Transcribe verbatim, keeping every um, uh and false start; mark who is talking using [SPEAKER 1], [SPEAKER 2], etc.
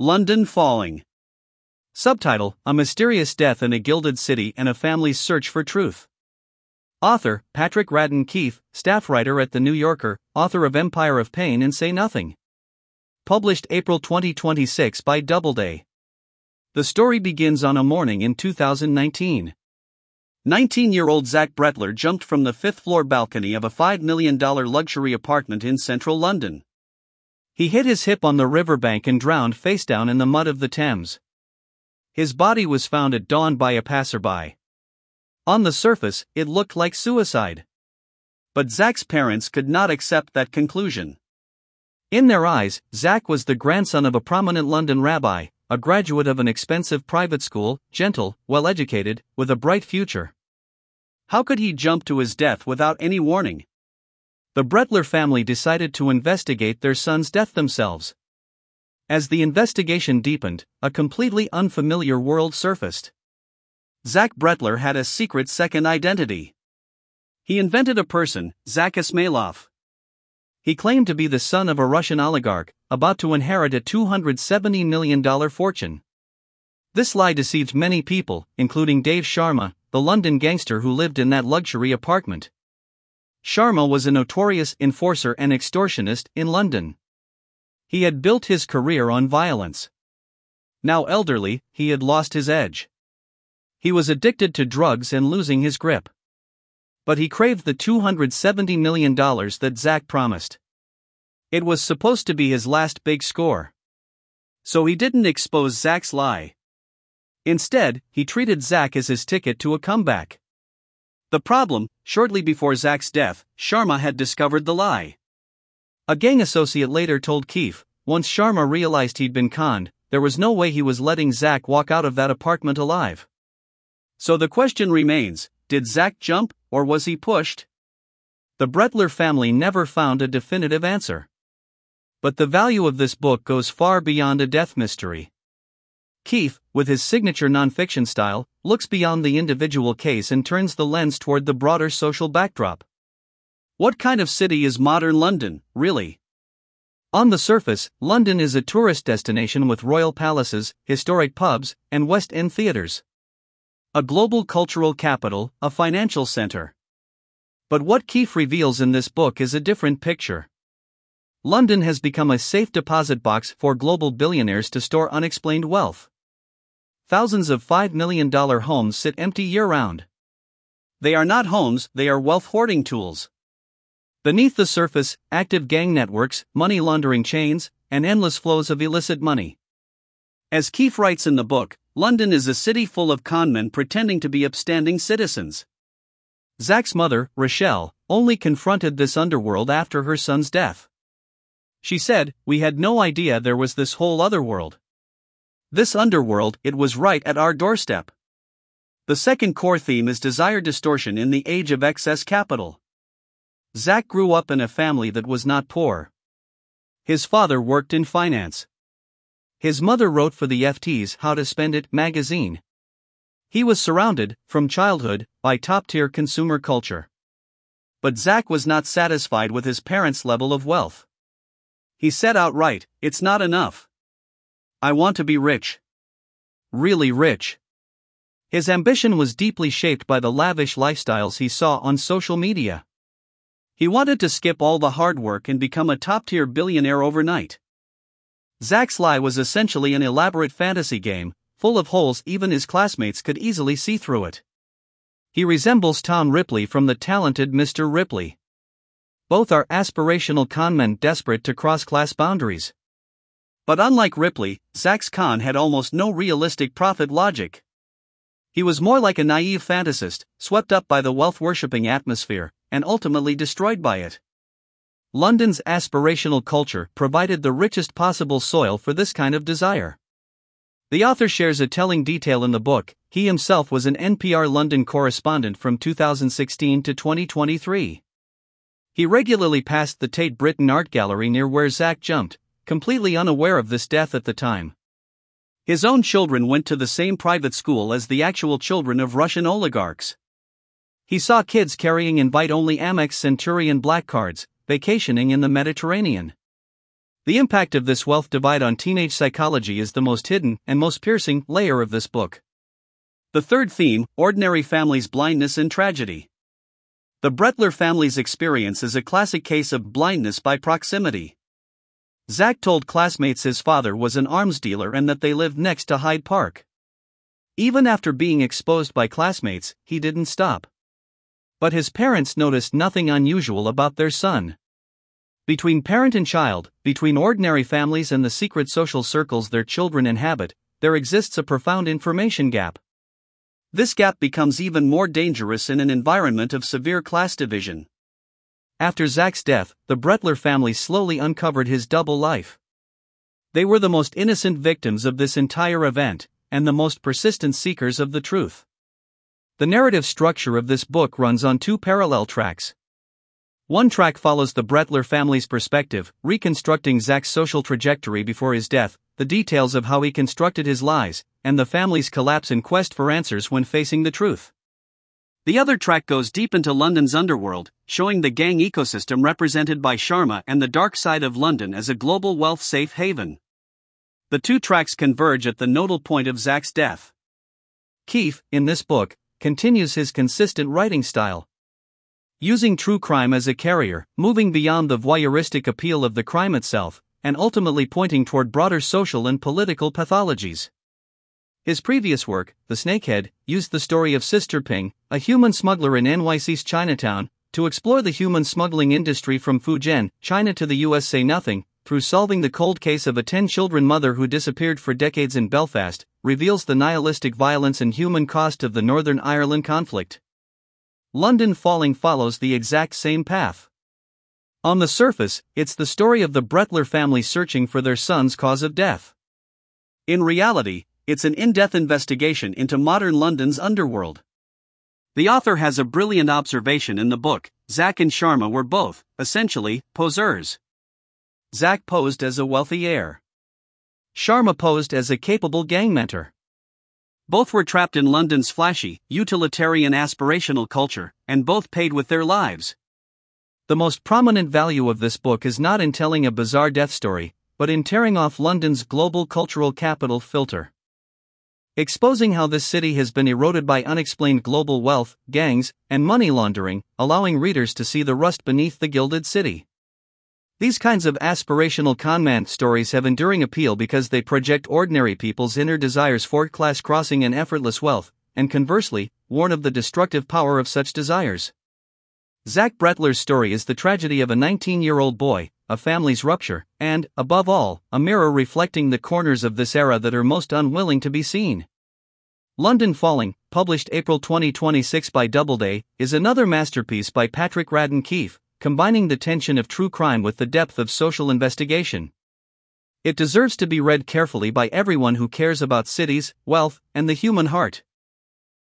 [SPEAKER 1] London Falling. Subtitle: A Mysterious Death in a Gilded City and a Family's Search for Truth. Author: Patrick Radden Keefe, staff writer at The New Yorker, author of Empire of Pain and Say Nothing. Published April twenty twenty-six by Doubleday. The story begins on a morning in two thousand nineteen. nineteen-year-old Zach Bretler jumped from the fifth-floor balcony of a five million dollars luxury apartment in central London. He hit his hip on the riverbank and drowned face down in the mud of the Thames. His body was found at dawn by a passerby. On the surface, it looked like suicide. But Zach's parents could not accept that conclusion. In their eyes, Zach was the grandson of a prominent London rabbi, a graduate of an expensive private school, gentle, well-educated, with a bright future. How could he jump to his death without any warning? The Bretler family decided to investigate their son's death themselves. As the investigation deepened, a completely unfamiliar world surfaced. Zach Bretler had a secret second identity. He invented a person, Zach Ismailov. He claimed to be the son of a Russian oligarch, about to inherit a two hundred seventy million dollars fortune. This lie deceived many people, including Dave Sharma, the London gangster who lived in that luxury apartment. Sharma was a notorious enforcer and extortionist in London. He had built his career on violence. Now elderly, he had lost his edge. He was addicted to drugs and losing his grip. But he craved the two hundred seventy million dollars that Zach promised. It was supposed to be his last big score. So he didn't expose Zach's lie. Instead, he treated Zach as his ticket to a comeback. The problem: shortly before Zach's death, Sharma had discovered the lie. A gang associate later told Keefe, once Sharma realized he'd been conned, there was no way he was letting Zach walk out of that apartment alive. So the question remains, did Zach jump, or was he pushed? The Bretler family never found a definitive answer. But the value of this book goes far beyond a death mystery. Keefe, with his signature nonfiction style, looks beyond the individual case and turns the lens toward the broader social backdrop. What kind of city is modern London, really? On the surface, London is a tourist destination with royal palaces, historic pubs, and West End theaters. A global cultural capital, a financial center. But what Keefe reveals in this book is a different picture. London has become a safe deposit box for global billionaires to store unexplained wealth. Thousands of five million dollars homes sit empty year-round. They are not homes, they are wealth hoarding tools. Beneath the surface, active gang networks, money laundering chains, and endless flows of illicit money. As Keefe writes in the book, London is a city full of conmen pretending to be upstanding citizens. Zach's mother, Rochelle, only confronted this underworld after her son's death. She said, "We had no idea there was this whole other world. This underworld, it was right at our doorstep." The second core theme is desire distortion in the age of excess capital. Zach grew up in a family that was not poor. His father worked in finance. His mother wrote for the F T's How to Spend It magazine. He was surrounded, from childhood, by top-tier consumer culture. But Zach was not satisfied with his parents' level of wealth. He said outright, "It's not enough. I want to be rich. Really rich." His ambition was deeply shaped by the lavish lifestyles he saw on social media. He wanted to skip all the hard work and become a top-tier billionaire overnight. Zach's lie was essentially an elaborate fantasy game, full of holes even his classmates could easily see through it. He resembles Tom Ripley from The Talented Mister Ripley. Both are aspirational conmen desperate to cross class boundaries. But unlike Ripley, Zach's con had almost no realistic profit logic. He was more like a naive fantasist, swept up by the wealth-worshipping atmosphere, and ultimately destroyed by it. London's aspirational culture provided the richest possible soil for this kind of desire. The author shares a telling detail in the book. He himself was an N P R London correspondent from two thousand sixteen to twenty twenty-three. He regularly passed the Tate Britain Art Gallery near where Zach jumped, completely unaware of this death at the time. His own children went to the same private school as the actual children of Russian oligarchs. He saw kids carrying invite-only Amex Centurion black cards, vacationing in the Mediterranean. The impact of this wealth divide on teenage psychology is the most hidden and most piercing layer of this book. The third theme, ordinary families' blindness and tragedy. The Brettler family's experience is a classic case of blindness by proximity. Zach told classmates his father was an arms dealer and that they lived next to Hyde Park. Even after being exposed by classmates, he didn't stop. But his parents noticed nothing unusual about their son. Between parent and child, between ordinary families and the secret social circles their children inhabit, there exists a profound information gap. This gap becomes even more dangerous in an environment of severe class division. After Zach's death, the Brettler family slowly uncovered his double life. They were the most innocent victims of this entire event, and the most persistent seekers of the truth. The narrative structure of this book runs on two parallel tracks. One track follows the Brettler family's perspective, reconstructing Zach's social trajectory before his death, the details of how he constructed his lies, and the family's collapse in quest for answers when facing the truth. The other track goes deep into London's underworld, showing the gang ecosystem represented by Sharma and the dark side of London as a global wealth safe haven. The two tracks converge at the nodal point of Zach's death. Keefe, in this book, continues his consistent writing style. Using true crime as a carrier, moving beyond the voyeuristic appeal of the crime itself, and ultimately pointing toward broader social and political pathologies. His previous work, The Snakehead, used the story of Sister Ping, a human smuggler in N Y C's Chinatown, to explore the human smuggling industry from Fujian, China to the U S Say Nothing, through solving the cold case of a ten-children mother who disappeared for decades in Belfast, reveals the nihilistic violence and human cost of the Northern Ireland conflict. London Falling follows the exact same path. On the surface, it's the story of the Brettler family searching for their son's cause of death. In reality, it's an in-depth investigation into modern London's underworld. The author has a brilliant observation in the book. Zach and Sharma were both, essentially, poseurs. Zach posed as a wealthy heir. Sharma posed as a capable gang mentor. Both were trapped in London's flashy, utilitarian aspirational culture, and both paid with their lives. The most prominent value of this book is not in telling a bizarre death story, but in tearing off London's global cultural capital filter. Exposing how this city has been eroded by unexplained global wealth, gangs, and money laundering, allowing readers to see the rust beneath the gilded city. These kinds of aspirational conman stories have enduring appeal because they project ordinary people's inner desires for class crossing and effortless wealth, and conversely, warn of the destructive power of such desires. Zach Brettler's story is the tragedy of a nineteen-year-old boy, a family's rupture, and, above all, a mirror reflecting the corners of this era that are most unwilling to be seen. London Falling, published April twenty twenty-six by Doubleday, is another masterpiece by Patrick Radden Keefe, combining the tension of true crime with the depth of social investigation. It deserves to be read carefully by everyone who cares about cities, wealth, and the human heart.